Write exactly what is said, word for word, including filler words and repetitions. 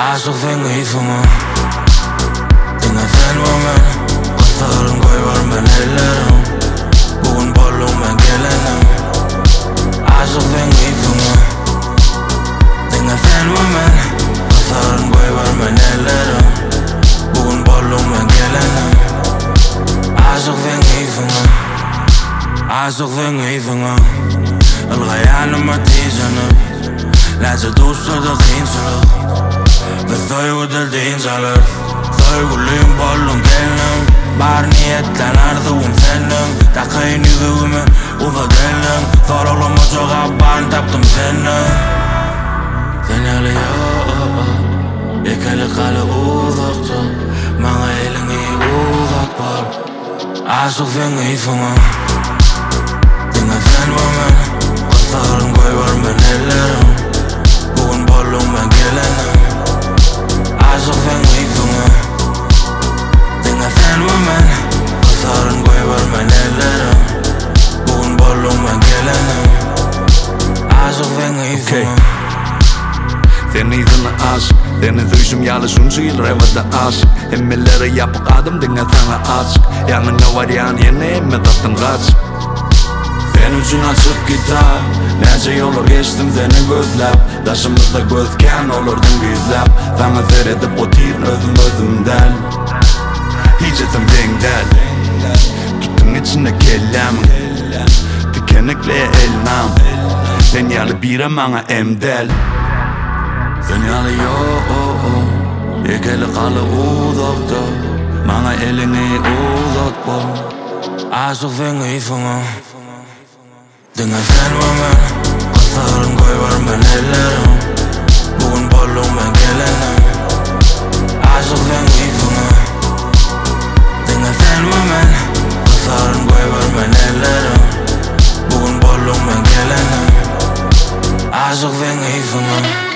Aşık fengi fıngı Dinle sen var men Kızların koy var men ellerim Bugün bollum ben gelenim Aşık fengi fıngı Dinle sen var men Kızların koy var men ellerim Bugün bollum ben gelenim Aşık fengi fıngı Aşık fengi fıngı الغيان ما تيجنا لا توصل دقيقة Thøy del dinsalar Thøy gullum bollum delnum Bar niyetlen arzuum senin Takayın yüzüğümü uza delnum Sorulum o çoğa barn taptım seni Sen eli yok Ekeli kalı uzakta Bana elini uzak bol Aşık fengi fıngı Dinle sen var men Kızların koy var men ellerim Bugün bollum ben gelenim Aşık fengi fıngı Dinle sen var men Kızların koy var men ellerim Bugün bollum ben gelenim Aşık fengi fıngı Seni izine aşık Seni duyuşum yalışın çiğil revada aşık Emmeleri yapık adım dinle sana aşık Yanına var yan yeni emme tattın kaçıp Sen üçün açık kitap Nece yollar geçtim seni gözlep Taşımızda gözken olurdun gizlep Sana seyredip o tirin özüm özümden Hiç esim dengdel Tutun içinde kellemin Tükenekle elnam Sen yalı bire bana emdel Sen yalı yok Ekeli kalı uzakta Bana elini uzat bol Aşık fengi fıngı Dinle sen var men Kızların koy var men ellerim Bugün bollum ben gelenim Aşık fengi fıngı Dinle sen var men Kızların koy var men ellerim Bugün bollum ben gelenim Aşık fengi fıngı